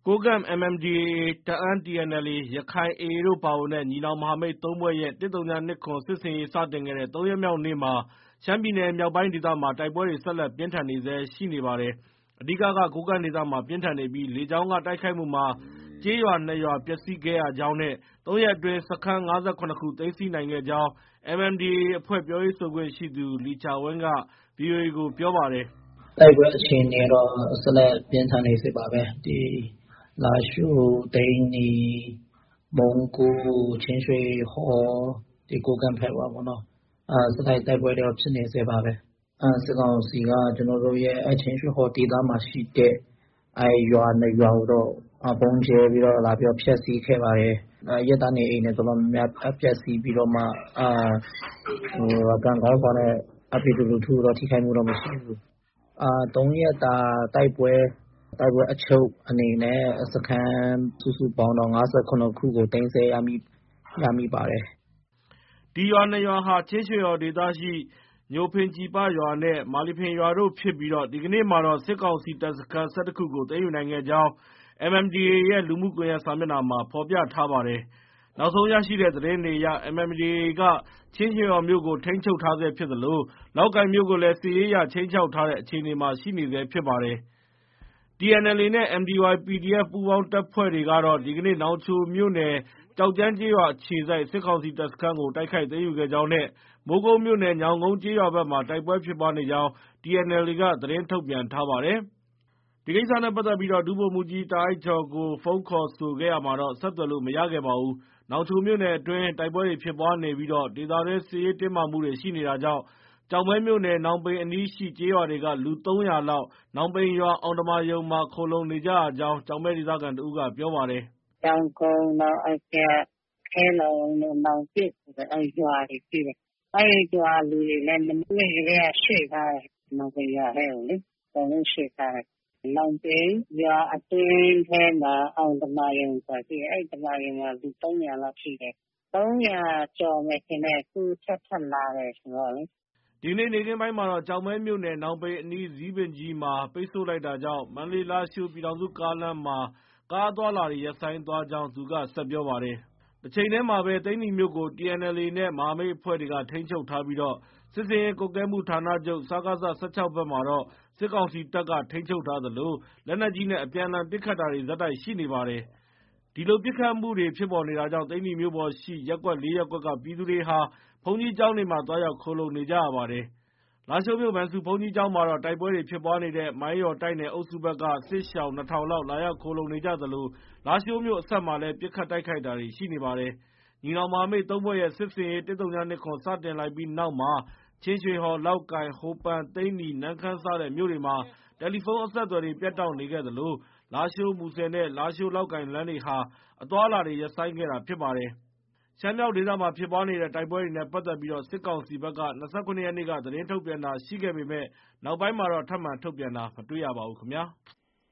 ကိုးကန့် MNDAA တအာင်း TNLA ရခိုင် AA တို့ပါဝင်တဲ့ ညီနောင်မဟာမိတ် ၃ ဖွဲ့ရဲ့ ၁၀၂၇ စစ်ဆင်ရေးစတင်ခဲ့တဲ့ ၃ ရက်မြောက်နေ့မှာ ရှမ်းပြည်နယ်မြောက်ပိုင်းဒေသမှာ တိုက်ပွဲတွေ ဆက်လက်ပြင်းထန်နေဆဲရှိနေပါတယ်။ အဓိကက ကိုးကန့်ဒေသမှာ ပြင်းထန်နေပြီး လေကြောင်းက တိုက်ခိုက်မှုမှာ ကျေးရွာ ၂ ရွာပျက်ဆီးခဲ့ရကြောင်းနဲ့ ၃ ရက်အတွင်း စခန်း ၅၇ ခုသိမ်းဆည်းနိုင်ခဲ့ကြောင်း MNDAA အဖွဲ့ ပြောရေးဆိုခွင့်ရှိသူ လီချာဝင်းက VOA ကို ပြောပါတယ်။ “တိုက်ပွဲအခြေအနေကတော့ ဆက်လက်ပြင်းထန်နေဆဲပါပဲ။ လားရှိုး၊ သိန္နီ၊ မုံးကိုး၊ ချင်းရွှေဟော် ကိုးကန့်ဘက်မှာပေါ့နော်။ ဆက်တိုက်တိုက်ပွဲတွေဖြစ်နေဆဲပါပဲ။ စစ်ကောင်စီက ကျနော်တို့ရဲ့ ချင်းရွှေဟော်ဒေသမှာရှိတဲ့ ရွာ ၂ ရွာကိုတော့ ဗုံးကြဲပြီးတော့ လာပြီးတော့ ဖျက်ဆီးခဲ့ပါတယ်။ အရပ်သားနေအိမ်တွေ တော်တော်များများပျက်ဆီးပြီးတော့မှ ကံကောင်းစွာနဲ့ ပြည်သူလူထုတော့ ထိခိုက်မှုတော့မရှိဘူး။ ၃ ရက်တာတိုက်ပွဲအချုပ်အနေနဲ့ စခန်းစုစုပေါင်းတော့ ၅၇ ခုကို သိမ်းဆည်းရမိပါတယ်။ ” ဒီရွာ ၂ ရွာဟာ ချင်းရွှေဟော်ဒေသရှိ ညိုဖင်ကြည်ပရွာနဲ့ မာလီဖင်ရွာတို့ဖြစ်ပြီး ဒီကနေ့မှာတော့ စစ်ကောင်စီတပ်စခန်း ၁၁ ခုကို သိမ်းယူနိုင်ခဲ့ကြောင်း MNDAA ရဲ့ လူမှုကွန်ရက်စာမျက်နှာမှာ ဖော်ပြထားပါတယ်။ နောက်ဆုံးရရှိတဲ့သတင်းတွေအရ MNDAA က ချင်းရွှေဟော်မြို့ကို ထိန်းချုပ်ထားဆဲဖြစ်သလို လောက်ကိုင်မြို့ကိုလည်း စစ်ရေးအရ ခြိမ်းခြောက်ထားတဲ့အခြေအနေမှာ ရှိနေဆဲဖြစ်ပါတယ်။ TNLA နဲ့ MDY PDF ပူးပေါင်းတပ်ဖွဲ့တွေကတော့ ဒီကနေ့ နောင်ချိုမြို့နယ် ကျောက်ကြမ်းကျေးရွာအခြေစိုက် စစ်ကောင်စီတပ်စခန်းကို တိုက်ခိုက်သိမ်းယူခဲ့ကြောင်းနဲ့ မိုးကုတ်မြို့နယ် ညောင်ကုန်းကျေးရွာဘက်မှာ တိုက်ပွဲဖြစ်ပွားနေကြောင်း TNLA က သတင်းထုတ်ပြန်ထားပါတယ်။ ဒီကိစ္စနဲ့ပတ်သက်ပြီး ဒုဗိုလ်မှူးကြီး တာအိုက်ကျော်ကို ဖုန်းခေါ်ဆိုခဲ့ရာမှာတော့ ဆက်သွယ်လို့ မရခဲ့ပါဘူး။ နောင်ချိုမြို့နယ်အတွင်း တိုက်ပွဲတွေဖြစ်ပွားနေပြီး ဒေသတွင်း စစ်ရေးတင်းမာမှုတွေရှိနေတာကြောင့် ကျောက်မဲမြို့နယ် နောင်ပိန်အနီးရှိကျေးရွာတွေက လူ ၃၀၀ လောက် နောင်ပိန်ရွာ အောင်တမာရုံမှာ ခိုလှုံနေကြရကြောင်း ကျောက်မဲဒေသခံတဦးက ပြောပါတယ်။ “ကျောင်းကုန်း၊ နောက် ခဲလုံတို့ နောင်ကျစ်ဆိုတဲ့ ရွာတွေရှိတယ်။ အဲဒီရွာလူတွေလည်း မနေ့ကတည်းက ရွှေ့ထားတယ်။ နောင်ပိန်ရွာထဲကိုလေ။ အကုန်လုံးရွှေ့ထားတယ်။ နောင်ပိန်ရွာအတွင်းထဲမှာ အောင်တမာရုံဆိုတာရှိတယ်။ အဲဒီဓမ္မာရုံမှာ လူ ၃၀၀ လောက်ရှိတယ်။ ၃၀၀ ကျော်မယ်ထင်တယ်။ အခုထပ်လာတယ်ဆိုတော့လေ။ ” ဒီကနေ့ နေ့ခင်းပိုင်းမှာတော့ ကျောက်မဲမြို့နယ် နောင်ပိန်အနီး ဇီးပင်ကြီးမှာ ပိတ်ဆို့လိုက်တာကြောင့် မန္တလေး-လားရှိုး ပြည်ထောင်စုကားလမ်းမှာ ကားအသွားအလာတွေ ရပ်ဆိုင်းသွားကြောင်း သူက ဆက်ပြောပါတယ်။ တချိန်တည်းမှာပဲ သိန္နီမြို့ကို TNLA နဲ့ မဟာမိတ်အဖွဲ့တွေက ထိန်းချုပ်ထားပြီး စစ်ဆင်ရေးကွပ်ကဲမှုဌာနချုပ် စကစ ၁၆ ဘက်မှာတော့ စစ်ကောင်စီတပ်က ထိန်းချုပ်ထားသလို လက်နက်ကြီးနဲ့ အပြန်အလှန်ပစ်ခတ်တာတွေ ဆက်တိုက်ရှိနေပါတယ်။ ဒီလို ပစ်ခတ်မှုတွေဖြစ်ပေါ်နေတာကြောင့် သိန္နီမြို့ပေါ်ရှိ ရပ်ကွက် ၄ ရပ်ကွက်က ပြည်သူတွေဟာ ဘုန်းကြီးကျောင်းတွေမှာ သွားရောက်ခိုလှုံနေကြရပါတယ်။ လားရှိုးမြို့ မန်ဆူဘုန်းကြီးကျောင်းမှာတော့ တိုက်ပွဲတွေဖြစ်ပွားနေတဲ့ မိုင်းယော်တိုက်နယ်အုပ်စုဘက်က စစ်ရှောင် ၂,၀၀၀ လောက် လာရောက်ခိုလှုံနေကြသလို လားရှိုးမြို့အစပ်မှာလည်း ပစ်ခတ်တိုက်ခိုက်တာတွေ ရှိနေပါတယ်။ ညီနောင်မဟာမိတ် ၃ ဖွဲ့ရဲ့ စစ်ဆင်ရေး ၁၀၂၇ စတင်လိုက်ပြီးနောက်မှာ ချင်းရွှေဟော်၊ လောက်ကိုင်၊ ဟိုပန်၊ သိန္နီ၊ နမ့်ခမ်း စတဲ့မြို့တွေမှာ တယ်လီဖုန်းအဆက်အသွယ်တွေ ပြတ်တောက်နေခဲ့သလို လားရှိုး- မူဆယ်နဲ့ လားရှိုး- လောက်ကိုင်လမ်းတွေဟာ အသွားအလာတွေ ရပ်ဆိုင်းခဲ့တာဖြစ်ပါတယ်။ ရှမ်းမြောက်ဒေသမှာဖြစ်ပွားနေတဲ့ တိုက်ပွဲတွေနဲ့ပတ်သက်ပြီး စစ်ကောင်စီဘက်က ၂၇ ရက်နေ့က သတင်းထုတ်ပြန်တာရှိခဲ့ပေမဲ့ နောက်ပိုင်းမှာတော့ ထပ်မံထုတ်ပြန်တာ မတွေ့ရပါဘူးခင်ဗျာ။